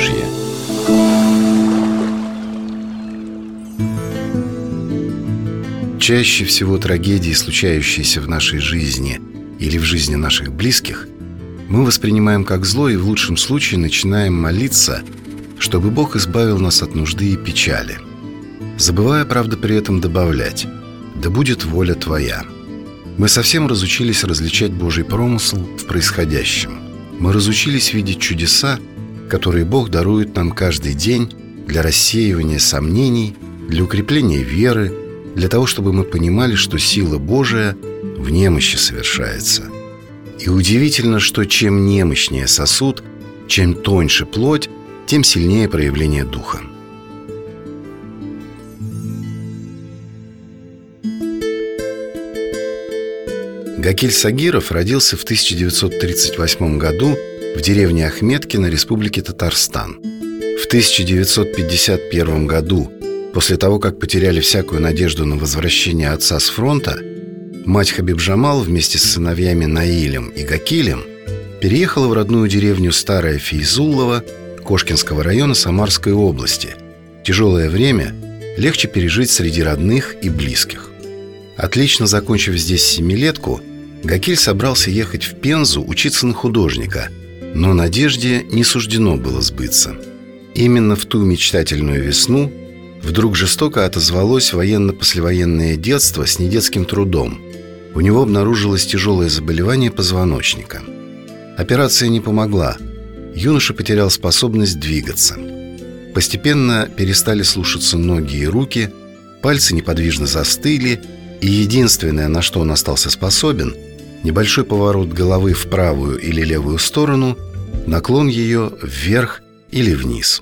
Поволжье. Чаще всего трагедии, случающиеся в нашей жизни или в жизни наших близких, мы воспринимаем как зло и в лучшем случае начинаем молиться, чтобы Бог избавил нас от нужды и печали, забывая, правда, при этом добавлять: «Да будет воля Твоя». Мы совсем разучились различать Божий промысл в происходящем. Мы разучились видеть чудеса, которые Бог дарует нам каждый день для рассеивания сомнений, для укрепления веры, для того, чтобы мы понимали, что сила Божия в немощи совершается. И удивительно, что чем немощнее сосуд, чем тоньше плоть, тем сильнее проявление Духа. Гакиль Сагиров родился в 1938 году в деревне Ахметкино Республики Татарстан. В 1951 году, после того, как потеряли всякую надежду на возвращение отца с фронта, мать Хабиб-Джамал вместе с сыновьями Наилем и Гакилем переехала в родную деревню Старая Фейзуллово Кошкинского района Самарской области. Тяжелое время легче пережить среди родных и близких. Отлично закончив здесь семилетку, Гакиль собрался ехать в Пензу учиться на художника, но надежде не суждено было сбыться. Именно в ту мечтательную весну вдруг жестоко отозвалось военно-послевоенное детство с недетским трудом. У него обнаружилось тяжелое заболевание позвоночника. Операция не помогла. Юноша потерял способность двигаться. Постепенно перестали слушаться ноги и руки, пальцы неподвижно застыли, и единственное, на что он остался способен, небольшой поворот головы в правую или левую сторону, наклон ее вверх или вниз.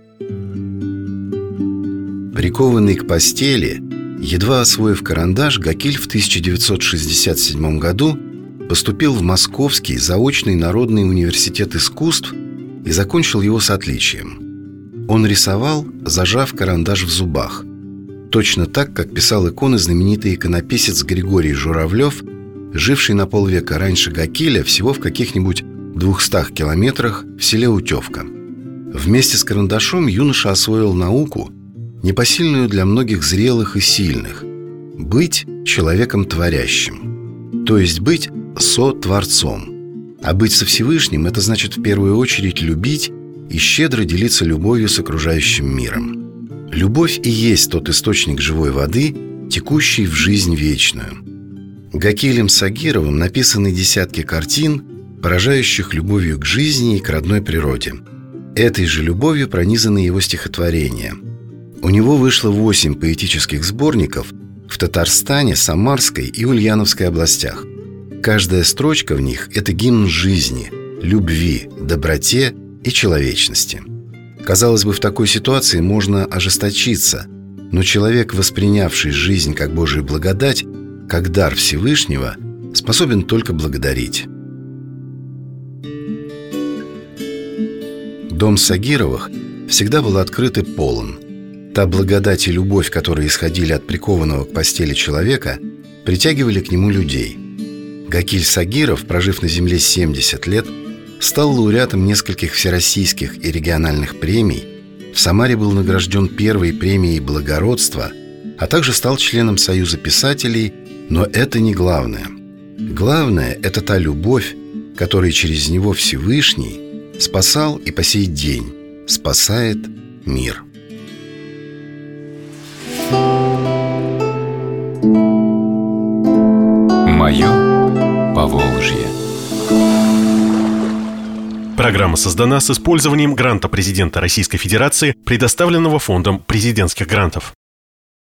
Прикованный к постели, едва освоив карандаш, Гакиль в 1967 году поступил в Московский заочный Народный университет искусств и закончил его с отличием. Он рисовал, зажав карандаш в зубах, точно так, как писал иконы знаменитый иконописец Григорий Журавлев, живший на полвека раньше Гакиля всего в каких-нибудь 200 километрах в селе Утевка. Вместе с карандашом юноша освоил науку, непосильную для многих зрелых и сильных – быть человеком творящим, то есть быть со-творцом. А быть со Всевышним – это значит в первую очередь любить и щедро делиться любовью с окружающим миром. Любовь и есть тот источник живой воды, текущий в жизнь вечную. Гакилем Сагировым написаны десятки картин, поражающих любовью к жизни и к родной природе. Этой же любовью пронизаны его стихотворения. У него вышло 8 поэтических сборников в Татарстане, Самарской и Ульяновской областях. Каждая строчка в них – это гимн жизни, любви, доброте и человечности. Казалось бы, в такой ситуации можно ожесточиться, но человек, воспринявший жизнь как Божию благодать, как дар Всевышнего, способен только благодарить. Дом Сагировых всегда был открыт и полон. Та благодать и любовь, которые исходили от прикованного к постели человека, притягивали к нему людей. Гакиль Сагиров, прожив на земле 70 лет, стал лауреатом нескольких всероссийских и региональных премий, в Самаре был награжден первой премией благородства, а также стал членом Союза писателей, но это не главное. Главное – это та любовь, которой через него Всевышний спасал и по сей день спасает мир. Мое Поволжье. Программа создана с использованием гранта президента Российской Федерации, предоставленного Фондом президентских грантов.